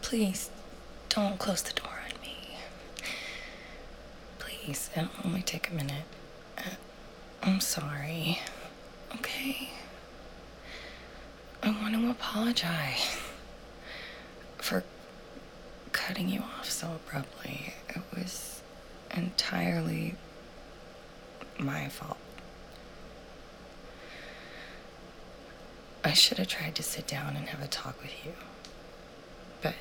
Please, don't close the door on me. Please, it'll only take a minute. I'm sorry. Okay? I want to apologize for cutting you off so abruptly. It was entirely my fault. I should have tried to sit down and have a talk with you. But,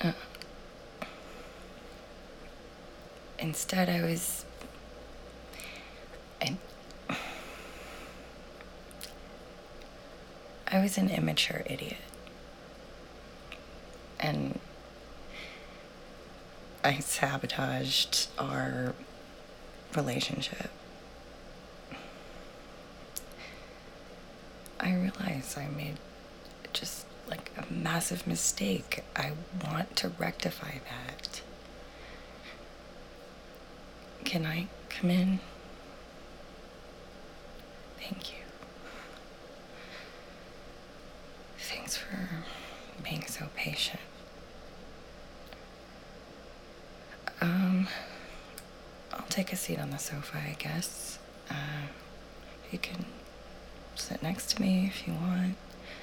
instead I was... I was an immature idiot. And I sabotaged our relationship. I realize I made just like a massive mistake. I want to rectify that. Can I come in? Thank you. Thanks for being so patient. I'll take a seat on the sofa, I guess. You can sit next to me if you want.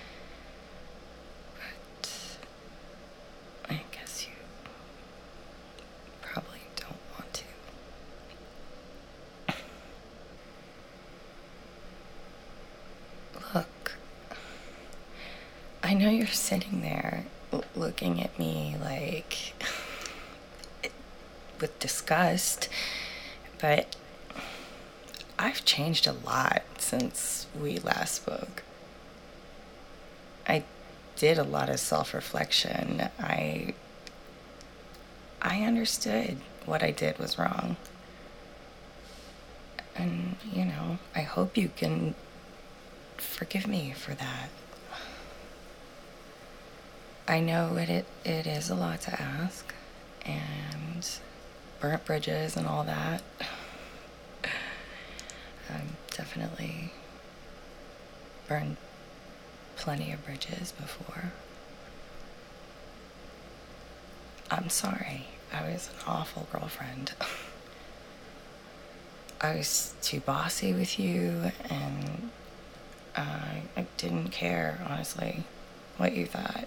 But I guess you probably don't want to. Look, I know you're sitting there looking at me like with disgust, but I've changed a lot since we last spoke. I did a lot of self-reflection. I understood what I did was wrong. And, I hope you can forgive me for that. I know it is a lot to ask, and burnt bridges and all that. Definitely burned plenty of bridges before. I'm sorry. I was an awful girlfriend. I was too bossy with you, and I didn't care, honestly, what you thought.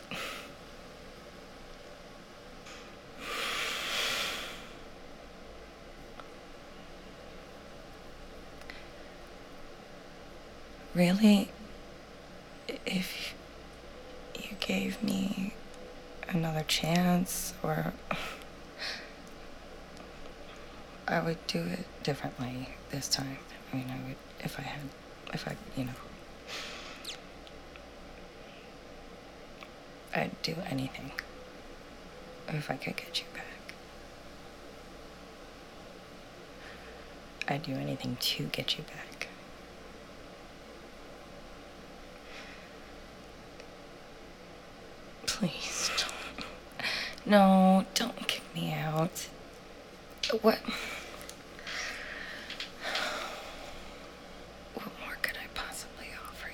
Really, if you gave me another chance, or I would do it differently this time. I would, if I'd do anything if I could get you back. I'd do anything to get you back. Please, don't. No, don't kick me out. What more could I possibly offer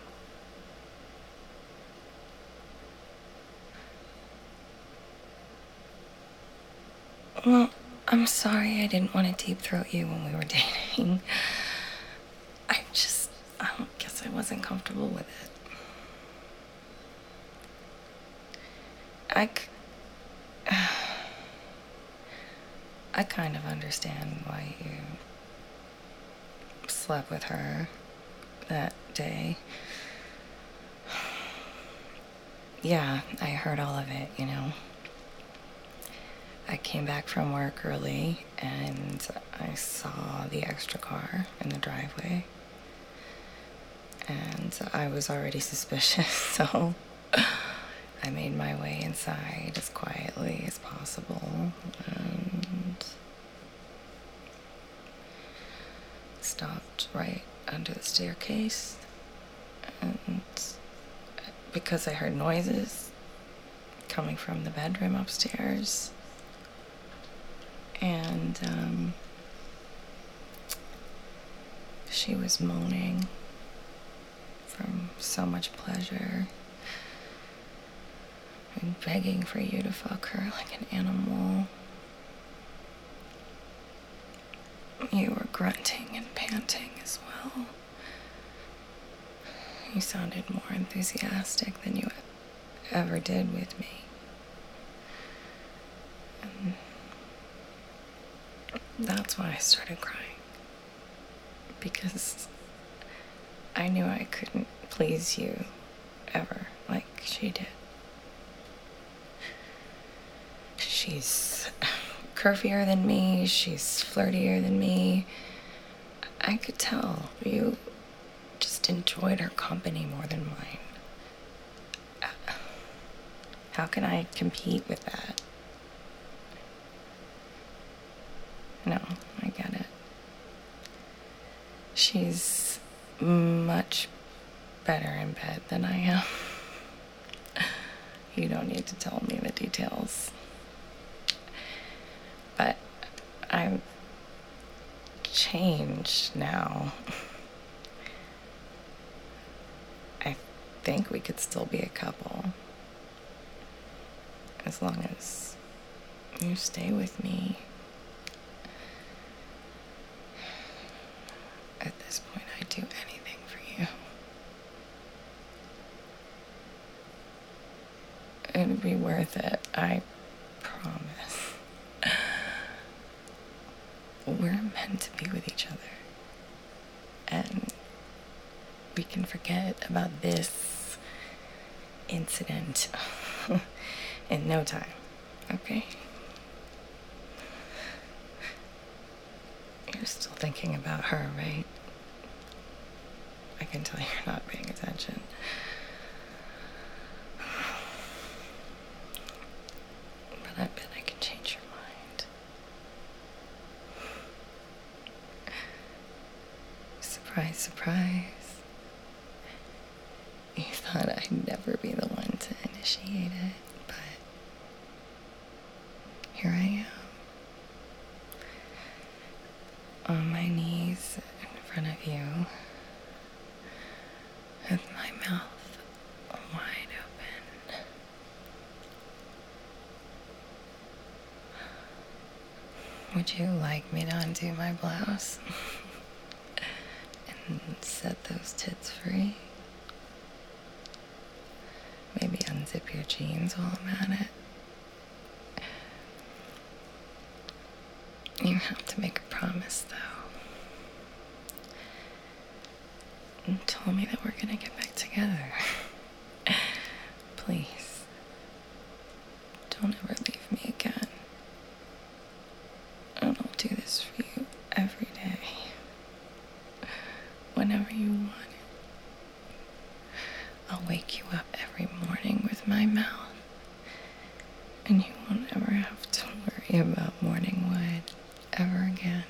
you? Well, I'm sorry I didn't want to deep throat you when we were dating. I guess I wasn't comfortable with it. I kind of understand why you slept with her that day. Yeah, I heard all of it, I came back from work early and I saw the extra car in the driveway. And I was already suspicious, so I made my way inside as quietly as possible and stopped right under the staircase. And because I heard noises coming from the bedroom upstairs, and she was moaning from so much pleasure. and begging for you to fuck her like an animal. You were grunting and panting as well. You sounded more enthusiastic than you ever did with me. And that's why I started crying. Because I knew I couldn't please you ever like she did. She's curvier than me, she's flirtier than me. I could tell you just enjoyed her company more than mine. How can I compete with that? No, I get it. She's much better in bed than I am. You don't need to tell me the details. But I've changed now. I think we could still be a couple. As long as you stay with me. At this point, I'd do anything for you. It'd be worth it, I promise. We're meant to be with each other. And we can forget about this incident in no time, okay? You're still thinking about her, right? I can tell you're not paying attention. But I bet I can change your mind. Surprise, surprise. You thought I'd never be the one to initiate it, but here I am. On my knees in front of you, with my mouth wide open. Would you like me to undo my blouse and set those tits free? Maybe unzip your jeans while I'm at it. You have to make a promise, though. You told me that we're gonna get back together. Please, don't ever leave me again. And I'll do this for you every day. Whenever you want it. I'll wake you up every morning with my mouth. And you won't ever have to worry about morning wood ever again.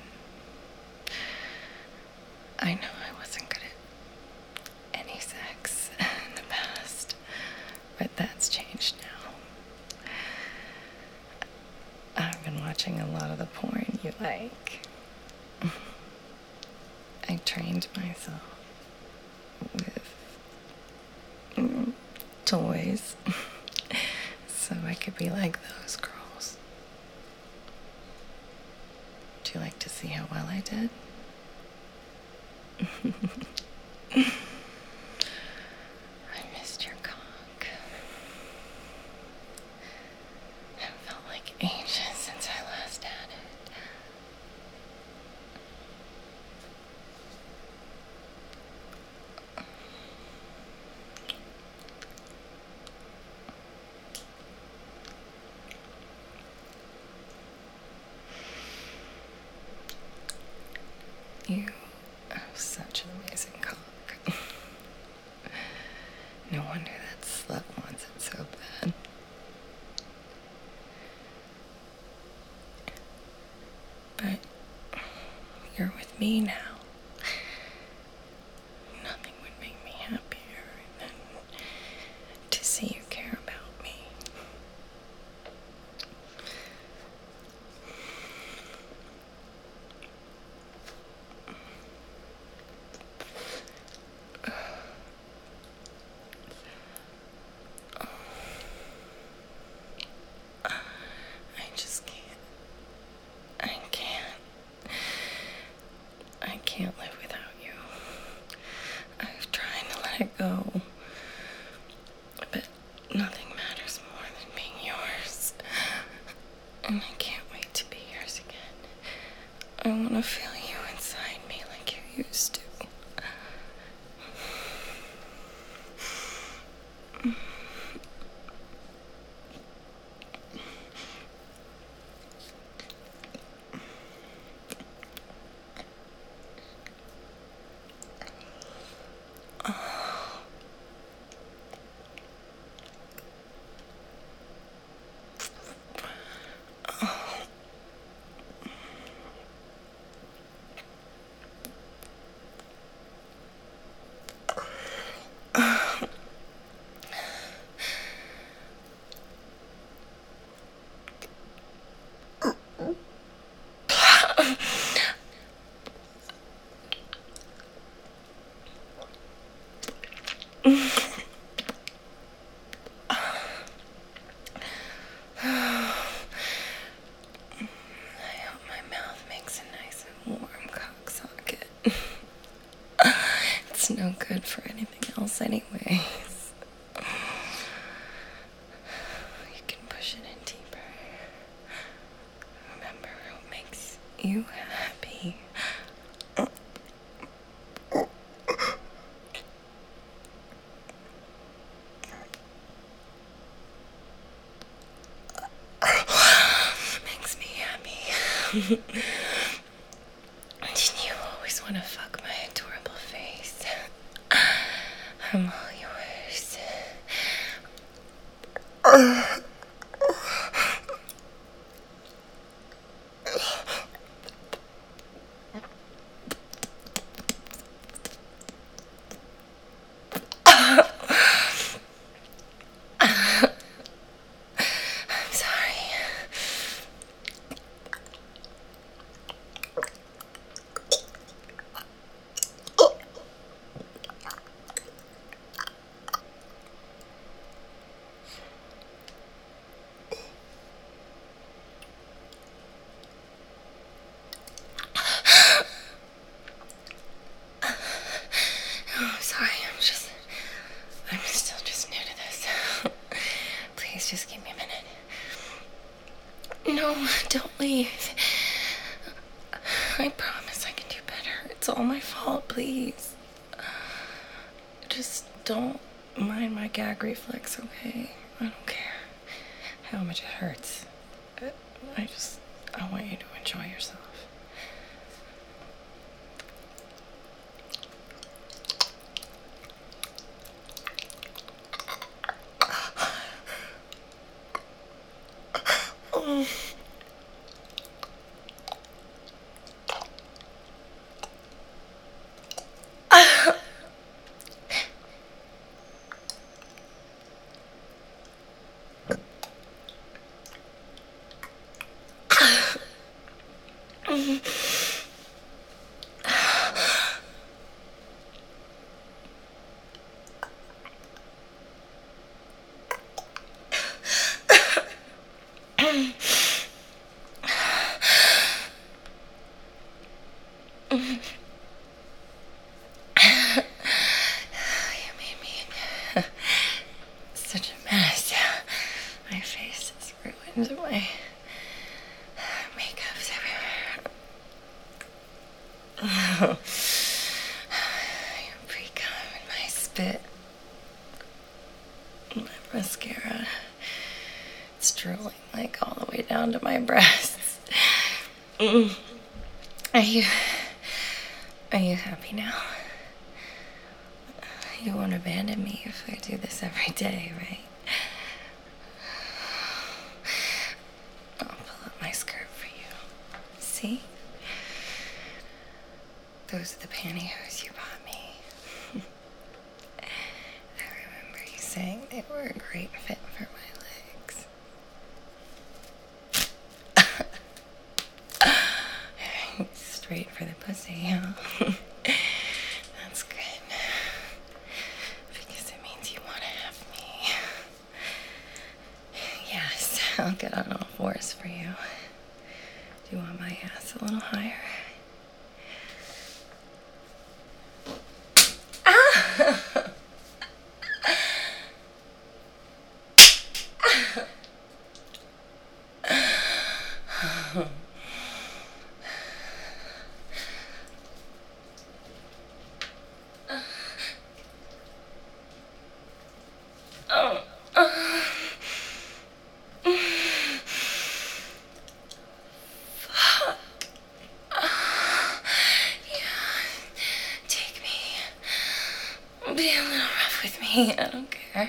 I know I wasn't good at any sex in the past, but that's changed now. I've been watching a lot of the porn you like. I trained myself with toys so I could be like those girls. Do you like to see how well I did? I missed your cock. It felt like ages since I last had it. You have such an amazing cock. No wonder that slut wants it so bad. But you're with me now. Nothing would make me happier than to see you care about me. let it go. But nothing matters more than being yours. And I can't wait to be yours again. I want to feel you inside me like you used to. It's no good for anything else anyways. You can push it in deeper. Remember what makes you happy. Makes me happy. Didn't you always want to fuck my adorable face? I'm all yours. I'm sorry. I'm sorry, I'm still just new to this. Please just give me a minute. No, don't leave. I promise I can do better. It's all my fault, please. Just don't mind my gag reflex, okay? I don't care how much it hurts. I want you to enjoy yourself. You made me such a mess. My face is ruined. My makeup's everywhere. Your pre-cum and my spit. My mascara. It's drooling like all the way down to my breasts. Are you happy now? You won't abandon me if I do this every day, right? I'll pull up my skirt for you. See? Those are the pantyhose you bought me. I remember you saying they were a great fit for my legs. Straight for the pussy, huh? That's good. Because it means you want to have me. Yes, I'll get on all fours for you. Do you want my ass a little higher? Ah! me. I don't care.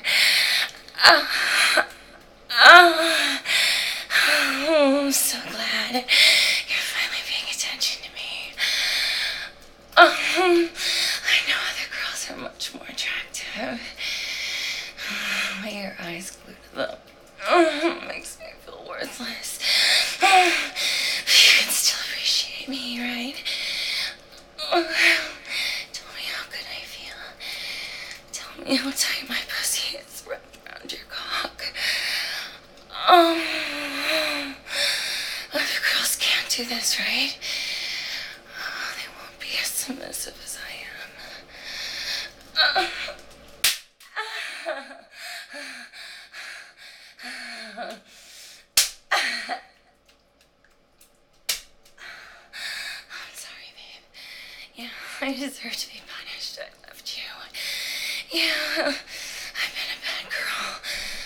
Oh, I'm so glad you're finally paying attention to me. I know other girls are much more attractive. But your eyes glued to them makes me feel worthless. You can still appreciate me, right? Tell me how good I feel. Tell me how tight my pussy is wrapped around your cock. Other girls can't do this, right? They won't be as submissive as I am. I'm sorry, babe. Yeah, I deserve to be punished. I left you. Yeah, I've been a bad girl.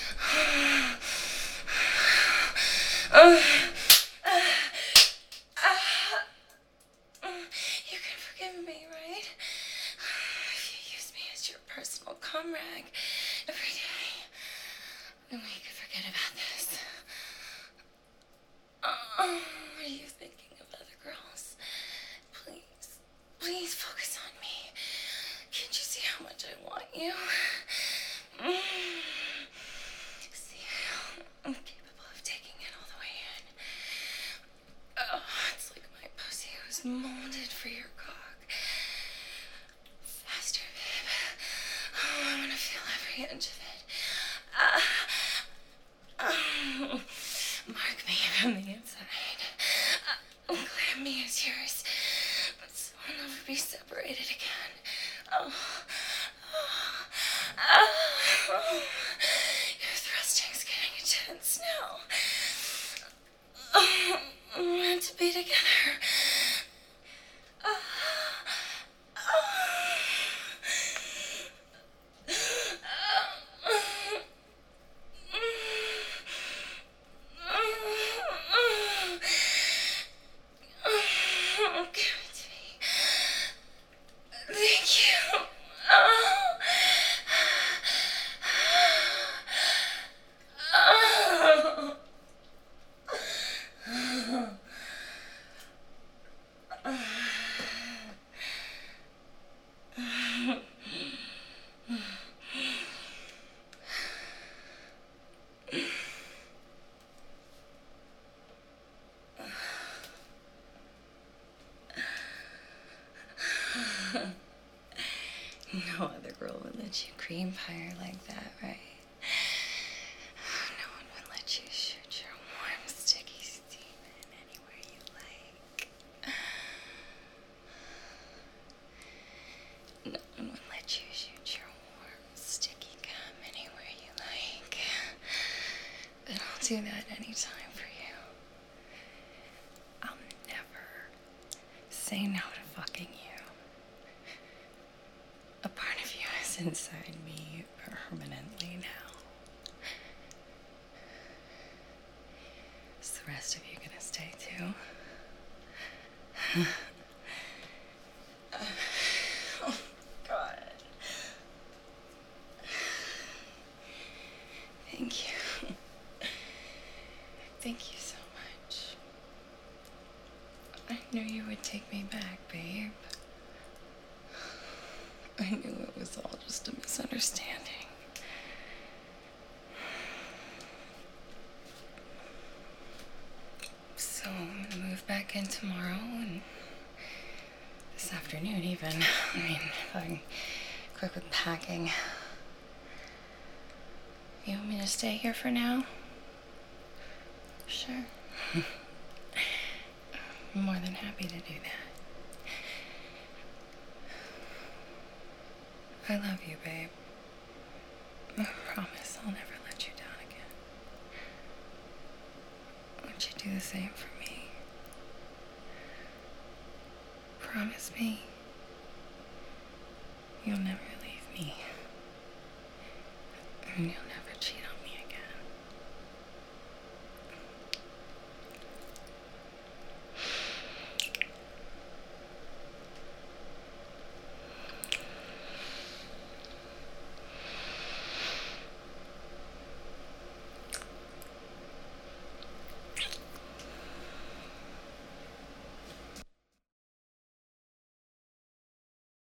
You can forgive me, right? If you use me as your personal cum rag every day, then we could forget about this. What are you thinking of other girls? Please focus on me. Can't you see how much I want you? See, I'm capable of taking it all the way in. Oh, it's like my pussy was molded for your cock. Faster, babe. Oh, I want to feel every inch of it. Mark me from the inside. Clam me as yours. So we'll never be separated again. Your thrusting's getting intense now. We're meant to be together. Give it to me. Thank you. No other girl would let you cream pie her like that, right? No one would let you shoot your warm, sticky semen anywhere you like. No one would let you shoot your warm, sticky cum anywhere you like. But I'll do that anytime for you. I'll never say no to fucking you. A part of you is inside me permanently now. Is the rest of you gonna stay too? Oh, God. Thank you. Thank you so much. I knew you would take me back, babe. I knew it was all just a misunderstanding. So I'm gonna move back in tomorrow and this afternoon even. I mean, if I'm quick with packing. You want me to stay here for now? Sure. I'm more than happy to do that. I love you, babe. I promise I'll never let you down again. Won't you do the same for me? Promise me you'll never leave me. And you'll never